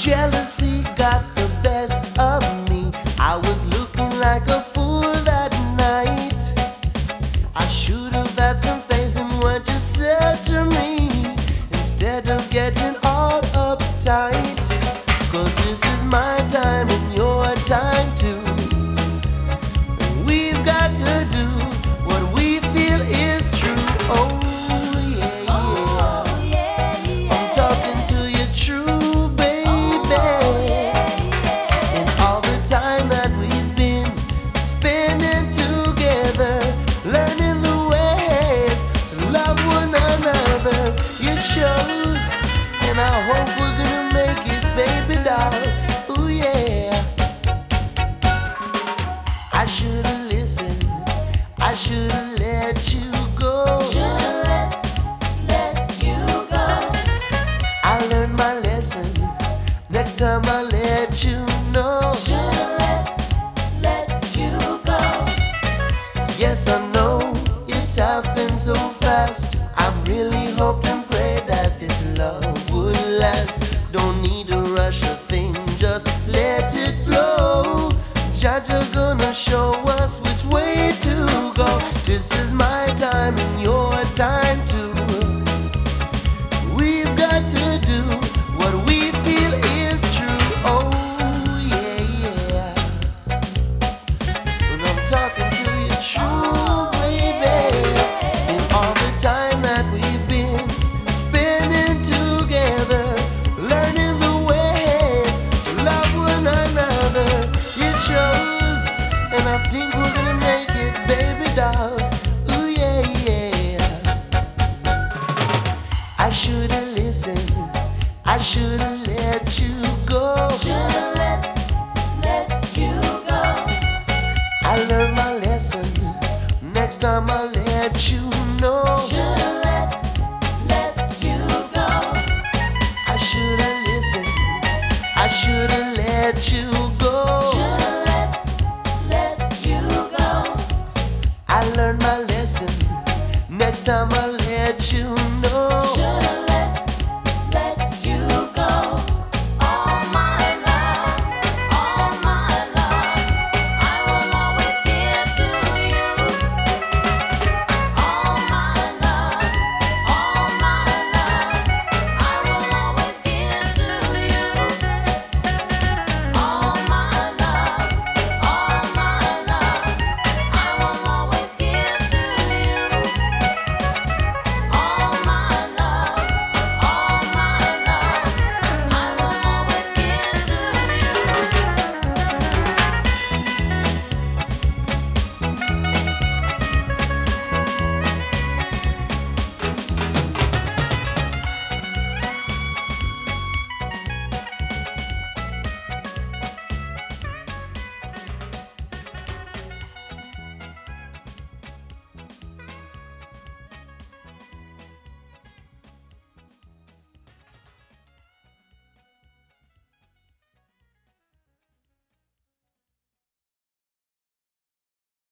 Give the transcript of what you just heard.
Jealousy got the best of me. I was looking like a fool that night. I should have had some faith in what you said to me, instead of getting all uptight. 'Cause this is my time and your time too. We've got to do what we feel is true. Oh yeah, yeah. I'm talking to you true, baby. And all the time that we've been spending together, learning the ways to love one another. It shows, and I hope we're gonna make it, baby doll. Ooh yeah. I should've listened, I should've let you go. Should've let you go. I learned my lesson, next time I let you know. Should've let you go. Yes, I know it's happened so fast. I really hoped and prayed that this love would last. Don't need to rush a thing, just let it flow. Judge are gonna show us which way to go. This is my time and your time too. We've got to do what we feel is true. Oh yeah, yeah. And I'm talking to you true, baby. And all the time that we've been spending together, learning the ways to love one another. It shows, and I think we're gonna make it, baby doll. Ooh yeah, yeah. I should've listened, I should've let you go. Should've let you go. I learned my lesson, next time I let you